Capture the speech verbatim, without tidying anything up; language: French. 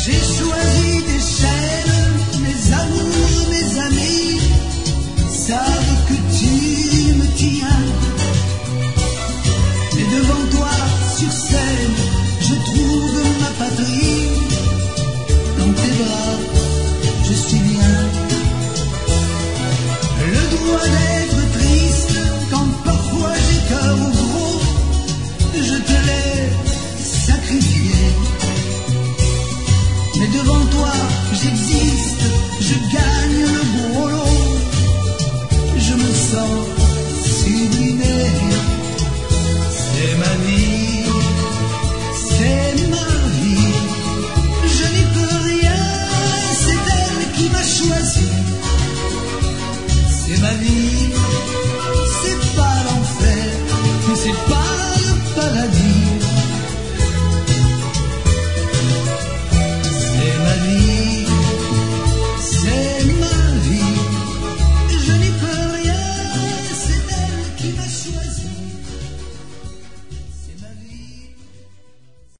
J'ai choisi des chaînes, mes amours, mes amis savent que tu me tiens. Mais devant toi, sur scène, je trouve ma patrie. Dans tes bras, je suis bien. Le droit d'être triste quand parfois j'ai cœur au gros, je te l'ai sacrifié. Mais devant toi, j'existe, je gagne le gros lot. Je me sens sublimé. C'est ma vie, c'est ma vie. Je n'y peux rien, c'est elle qui m'a choisi. C'est ma vie.